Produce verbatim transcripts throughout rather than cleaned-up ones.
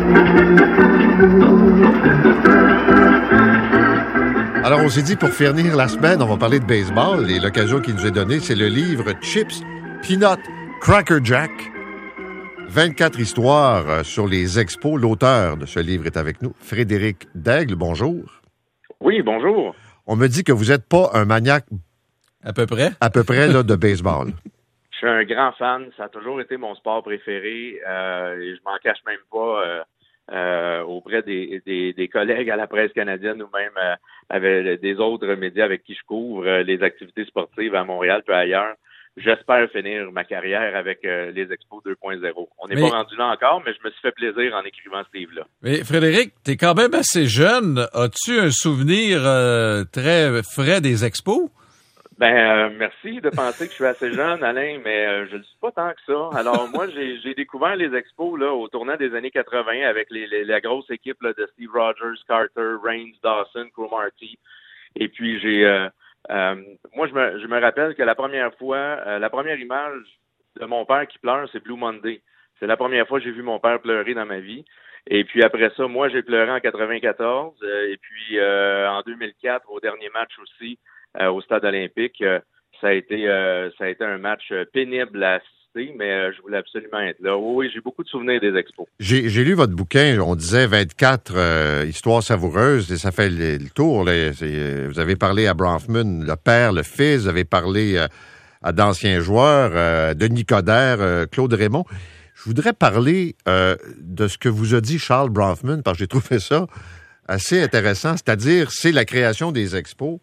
Alors, on s'est dit, pour finir la semaine, on va parler de baseball. Et l'occasion qui nous est donnée, c'est le livre Chips, Peanut, Cracker Jack. vingt-quatre histoires sur les expos. L'auteur de ce livre est avec nous, Frédéric Daigle. Bonjour. Oui, bonjour. On me dit que vous n'êtes pas un maniaque... À peu près? À peu près, là, de baseball. Je suis un grand fan. Ça a toujours été mon sport préféré. Euh, et je m'en cache même pas euh, euh, auprès des, des, des collègues à la presse canadienne ou même euh, avec des autres médias avec qui je couvre euh, les activités sportives à Montréal puis ailleurs. J'espère finir ma carrière avec euh, les Expos deux point zéro. On n'est mais... pas rendu là encore, mais je me suis fait plaisir en écrivant ce livre-là. Mais Frédéric, t'es quand même assez jeune. As-tu un souvenir euh, très frais des Expos? Ben, euh, merci de penser que je suis assez jeune, Alain, mais euh, je ne le suis pas tant que ça. Alors, moi, j'ai, j'ai découvert les Expos là au tournant des années quatre-vingts avec les, les, la grosse équipe là, de Steve Rogers, Carter, Raines, Dawson, Cromartie. Et puis, j'ai... Euh, euh, moi, je me, je me rappelle que la première fois, euh, la première image de mon père qui pleure, c'est Blue Monday. C'est la première fois que j'ai vu mon père pleurer dans ma vie. Et puis après ça, moi, j'ai pleuré en quatre-vingt-quatorze. Euh, et puis, euh, en deux mille quatre, au dernier match aussi, Euh, au stade olympique, euh, ça a été euh, ça a été un match euh, pénible à assister, mais euh, je voulais absolument être là. Oui, oui, j'ai beaucoup de souvenirs des Expos. J'ai, j'ai lu votre bouquin, on disait vingt-quatre euh, histoires savoureuses, et ça fait le, le tour. Là. C'est, vous avez parlé à Bronfman, le père, le fils, vous avez parlé euh, à d'anciens joueurs, euh, Denis Coderre, euh, Claude Raymond. Je voudrais parler euh, de ce que vous a dit Charles Bronfman, parce que j'ai trouvé ça assez intéressant, c'est-à-dire c'est la création des Expos.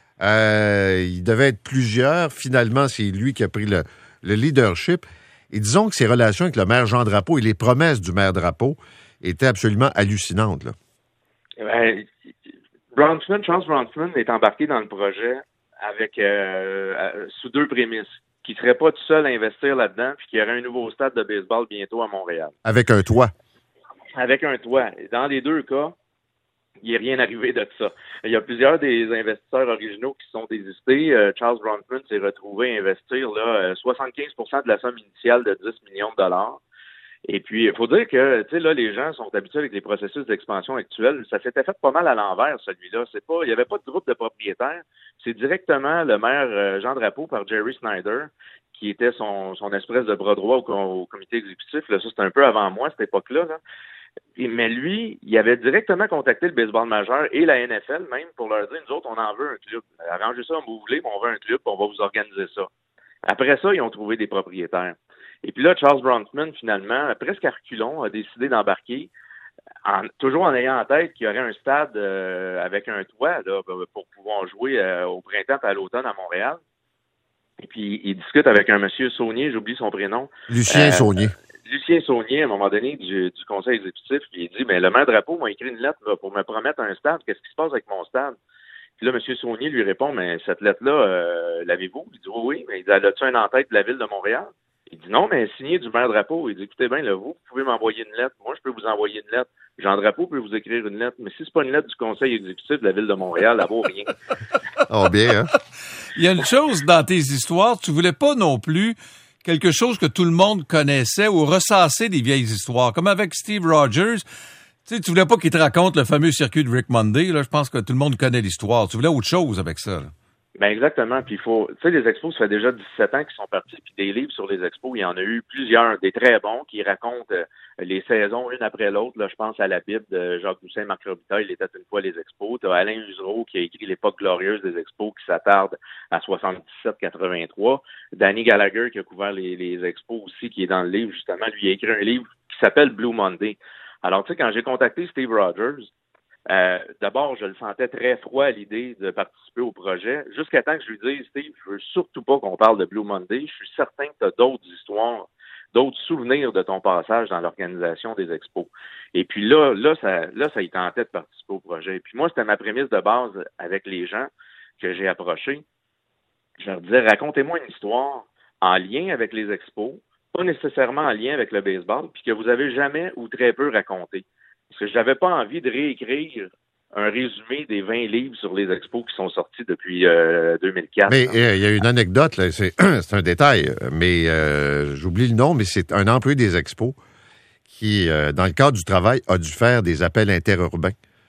Euh, il devait être plusieurs. Finalement, c'est lui qui a pris le, le leadership. Et disons que ses relations avec le maire Jean Drapeau et les promesses du maire Drapeau étaient absolument hallucinantes. Là. Ben, Bronfman, Charles Bronfman est embarqué dans le projet avec euh, sous deux prémices. Qu'il ne serait pas tout seul à investir là-dedans puis qu'il y aurait un nouveau stade de baseball bientôt à Montréal. Avec un toit. Avec un toit. Dans les deux cas, il n'est rien arrivé de ça. Il y a plusieurs des investisseurs originaux qui sont désistés. Euh, Charles Bronfman s'est retrouvé à investir là, soixante-quinze pour cent de la somme initiale de dix millions de dollars. Et puis, il faut dire que, tu sais, là, les gens sont habitués avec les processus d'expansion actuels. Ça s'était fait pas mal à l'envers, celui-là. C'est pas, il n'y avait pas de groupe de propriétaires. C'est directement le maire euh, Jean Drapeau par Jerry Snyder, qui était son, son espèce de bras droit au, au comité exécutif. Là, ça, c'était un peu avant moi, cette époque-là, là. Et, mais lui, il avait directement contacté le baseball majeur et la N F L même pour leur dire, nous autres, on en veut un club. Arrangez ça comme vous voulez, mais on veut un club, on va vous organiser ça. Après ça, ils ont trouvé des propriétaires. Et puis là, Charles Bronfman, finalement, presque à reculons, a décidé d'embarquer, en, toujours en ayant en tête qu'il y aurait un stade euh, avec un toit là, pour pouvoir jouer euh, au printemps et à l'automne à Montréal. Et puis, il discute avec un monsieur Saunier, j'oublie son prénom. Lucien euh, Saunier. Lucien Saunier, à un moment donné, du, du conseil exécutif, il dit, mais le maire Drapeau m'a écrit une lettre là, pour me promettre un stade. Qu'est-ce qui se passe avec mon stade? Puis là, M. Saunier lui répond, mais cette lettre-là, euh, l'avez-vous? Il dit, oui, oui. Mais il dit, elle a-tu un en-tête de la ville de Montréal? Il dit, non, mais signé du maire Drapeau. Il dit, écoutez bien, là, vous, vous pouvez m'envoyer une lettre. Moi, je peux vous envoyer une lettre. Jean Drapeau peut vous écrire une lettre. Mais si c'est pas une lettre du conseil exécutif de la ville de Montréal, elle vaut rien. Oh, bien, hein? Il y a une chose dans tes histoires, tu voulais pas non plus quelque chose que tout le monde connaissait ou ressasser des vieilles histoires. Comme avec Steve Rogers, tu sais, tu voulais pas qu'il te raconte le fameux circuit de Rick Monday. Là, je pense que tout le monde connaît l'histoire. Tu voulais autre chose avec ça. Là. Ben exactement. Puis il faut, tu sais, les expos, ça fait déjà dix-sept ans qu'ils sont partis. Puis des livres sur les expos, il y en a eu plusieurs, des très bons, qui racontent euh, les saisons une après l'autre. Là, je pense à la Bible de Jacques Doucet, Marc Robitaille, il était une fois les expos. Tu as Alain Usereau qui a écrit l'époque glorieuse des expos, qui s'attarde à soixante-dix-sept quatre-vingt-trois. Danny Gallagher qui a couvert les, les expos aussi, qui est dans le livre justement, lui a écrit un livre qui s'appelle Blue Monday. Alors tu sais, quand j'ai contacté Steve Rogers. Euh, d'abord, je le sentais très froid à l'idée de participer au projet, jusqu'à temps que je lui dise, Steve, je veux surtout pas qu'on parle de Blue Monday. Je suis certain que tu as d'autres histoires, d'autres souvenirs de ton passage dans l'organisation des expos. Et puis là, là, ça, là, ça y tentait de participer au projet. Et puis moi, c'était ma prémisse de base avec les gens que j'ai approchés. Je leur disais, racontez-moi une histoire en lien avec les expos, pas nécessairement en lien avec le baseball, puis que vous avez jamais ou très peu raconté. Parce que je n'avais pas envie de réécrire un résumé des vingt livres sur les expos qui sont sortis depuis euh, deux mille quatre. Mais il euh, y a une anecdote, là, c'est, c'est un détail, mais euh, j'oublie le nom, mais c'est un employé des expos qui, euh, dans le cadre du travail, a dû faire des appels interurbains.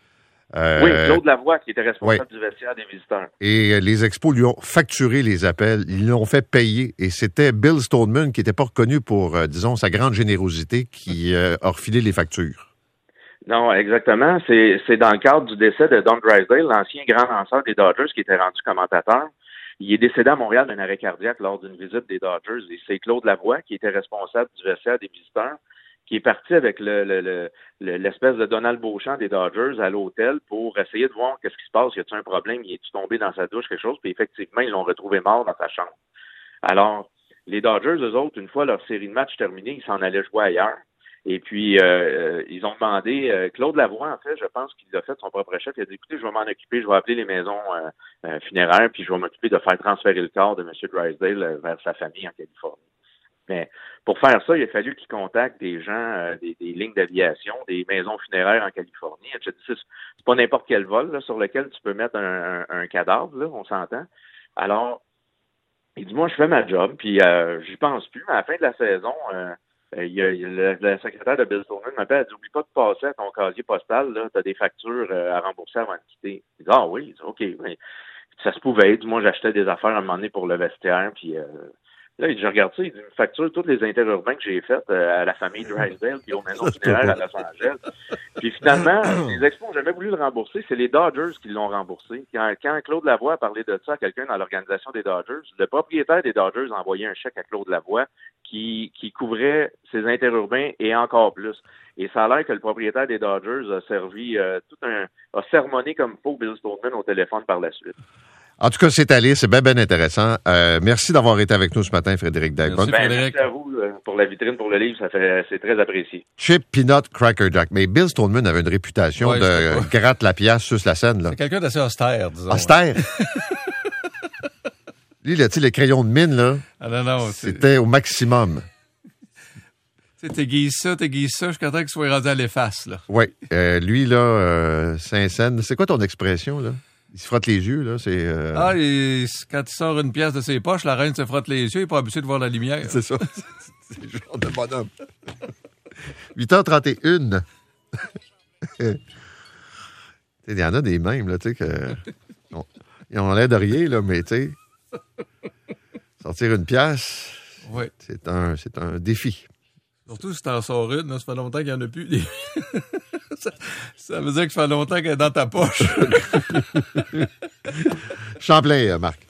Euh, oui, Claude Lavoie, qui était responsable oui. du vestiaire des visiteurs. Et les Expos lui ont facturé les appels, ils l'ont fait payer. Et c'était Bill Stoneman, qui n'était pas reconnu pour, euh, disons, sa grande générosité, qui euh, a refilé les factures. Non, exactement. C'est, c'est dans le cadre du décès de Don Drysdale, l'ancien grand lanceur des Dodgers, qui était rendu commentateur. Il est décédé à Montréal d'un arrêt cardiaque lors d'une visite des Dodgers. Et c'est Claude Lavoie, qui était responsable du vestiaire des visiteurs, qui est parti avec le, le, le, l'espèce de Donald Beauchamp des Dodgers à l'hôtel pour essayer de voir qu'est-ce qui se passe, y a-t-il un problème, il est-tu tombé dans sa douche, quelque chose, puis effectivement, ils l'ont retrouvé mort dans sa chambre. Alors, les Dodgers, eux autres, une fois leur série de matchs terminée, ils s'en allaient jouer ailleurs. Et puis, euh, ils ont demandé, euh, Claude Lavoie, en fait, je pense qu'il a fait son propre chef, il a dit, écoutez, je vais m'en occuper, je vais appeler les maisons euh, euh, funéraires, puis je vais m'occuper de faire transférer le corps de M. Drysdale euh, vers sa famille en Californie. Mais pour faire ça, il a fallu qu'il contacte des gens, euh, des, des lignes d'aviation, des maisons funéraires en Californie. C'est, c'est pas n'importe quel vol là, sur lequel tu peux mettre un, un, un cadavre, là, on s'entend. Alors, il dit, moi, je fais ma job, puis euh, j'y pense plus, mais à la fin de la saison, euh, il y a, il y a le, le secrétaire de Bill Stoneman m'appelle, elle dit, oublie pas de passer à ton casier postal, là, t'as des factures euh, à rembourser avant de quitter. Il dit, ah oui, il dit, OK, mais ça se pouvait être. Moi, j'achetais des affaires à un moment donné pour le vestiaire, puis... Euh, Là, je regarde ça, il me facture tous les interurbains que j'ai faits euh, à la famille Drysdale puis aux maisons funéraires à Los Angeles. Puis finalement, les Expos n'ont jamais voulu le rembourser. C'est les Dodgers qui l'ont remboursé. Quand, quand Claude Lavoie a parlé de ça à quelqu'un dans l'organisation des Dodgers, le propriétaire des Dodgers a envoyé un chèque à Claude Lavoie qui, qui couvrait ses interurbains et encore plus. Et ça a l'air que le propriétaire des Dodgers a servi euh, tout un... a sermonné comme faux Bill Stoneman au téléphone par la suite. En tout cas, c'est allé, c'est bien, bien intéressant. Euh, merci d'avoir été avec nous ce matin, Frédéric Dagmont. Merci, ben, merci à vous pour la vitrine, pour le livre, ça fait, c'est très apprécié. Chip, Peanut, Cracker Jack. Mais Bill Stoneman avait une réputation ouais, de gratte la pièce sur la scène. Là. C'est quelqu'un d'assez austère, disons. Austère? Lui, là, tu sais, les crayons de mine, là, ah, non, non, c'était c'est... au maximum. Tu sais, t'aiguises ça, t'aiguises ça, je suis content qu'il soit rendu à l'efface, là. Oui. Euh, lui, là, euh, Saint-Saëns, c'est quoi ton expression, là? Il se frotte les yeux, là, c'est... Euh... Ah, il, quand il sort une pièce de ses poches, la reine se frotte les yeux, il n'est pas habitué de voir la lumière. C'est ça. C'est le genre de bonhomme. huit heures trente et une. Il y en a des mêmes, là, tu sais, que... On, ils ont l'air de rien, là, mais, tu sais, sortir une pièce, ouais. c'est, un, c'est un défi. Surtout si t'en sors une, là, ça fait longtemps qu'il n'y en a plus. Des... ça, ça veut dire que ça fait longtemps qu'elle est dans ta poche. Champlain, Marc.